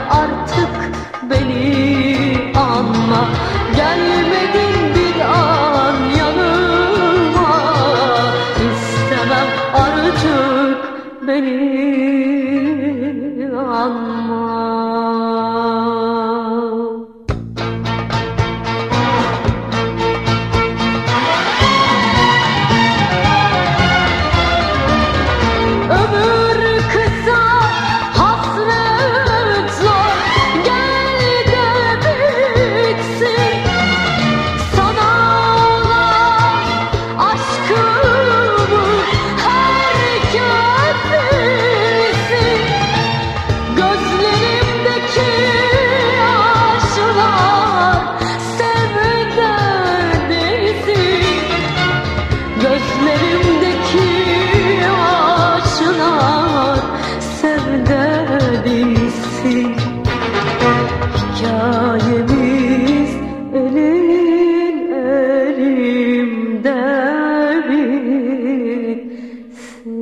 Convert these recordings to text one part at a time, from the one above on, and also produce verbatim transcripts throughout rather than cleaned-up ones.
artık beni anma. Gelmedin bir an yanıma, istemem artık beni anma. Gözlerimdeki aşılar sevde bilsin. Hikayemiz elin elimde bitsin.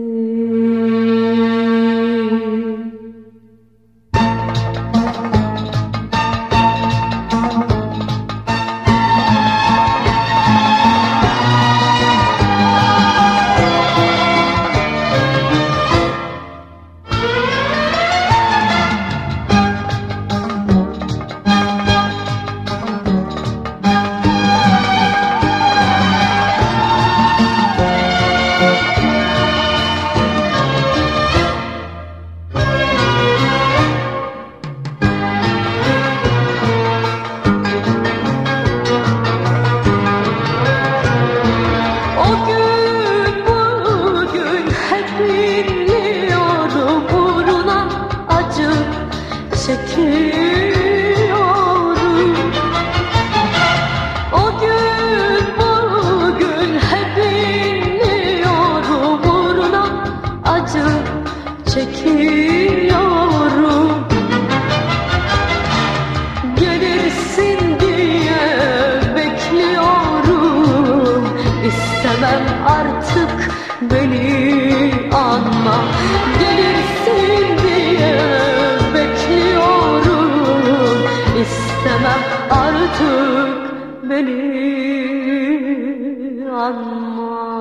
Çekiyorum. O gün bugün hep inliyorum, uğruna acı çekiyorum. Gelirsin diye bekliyorum, istemem artık beni anma. Gelirsin diye istemem artık beni anma.